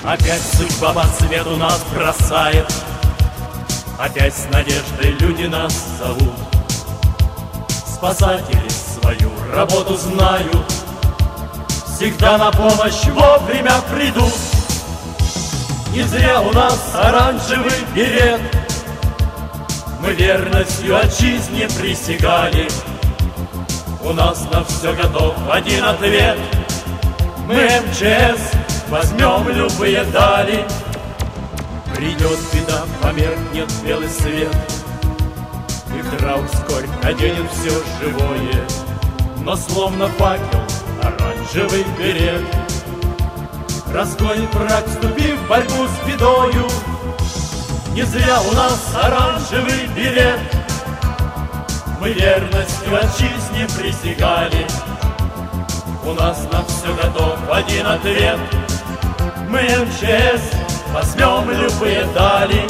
Опять судьба по свету нас бросает, опять с надеждой люди нас зовут. Спасатели свою работу знают, всегда на помощь вовремя придут. Не зря у нас оранжевый берет, мы верностью отчизне присягали. У нас на все готов один ответ: мы МЧС возьмем любые дали. Придет беда, померкнет белый свет, и траур вскоре оденет все живое. Но словно факел оранжевый берет разгонит враг, вступив в борьбу с бедою. Не зря у нас оранжевый берет, мы верностью отчизне присягали. У нас на все готов один ответ: мы МЧС возьмем любые дали.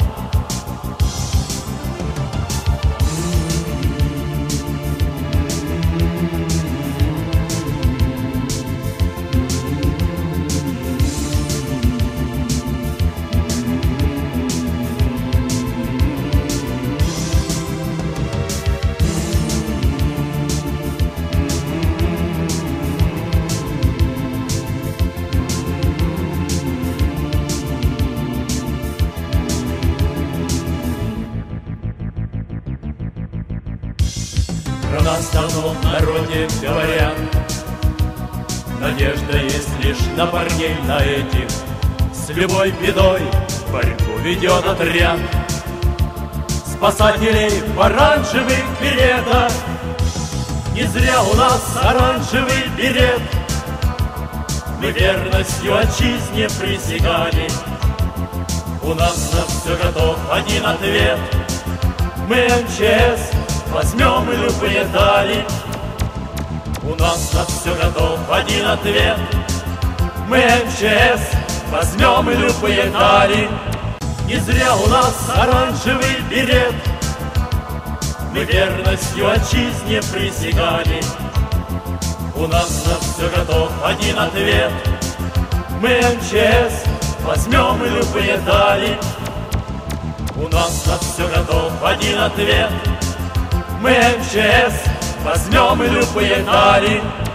Про нас давно в народе говорят, надежда есть лишь на парней, на этих. С любой бедой борьбу ведет отряд спасателей в оранжевых беретах. Не зря у нас оранжевый берет, мы верностью отчизне присягали. У нас на все готов один ответ: мы МЧС возьмем любые дали. У нас на все готов один ответ: мы МЧС возьмем любые дали. Не зря у нас оранжевый берет, мы верностью отчизне присягали. У нас на все готов один ответ: мы МЧС возьмем любые дали. У нас на все готов один ответ: мы МЧС возьмем любые дали.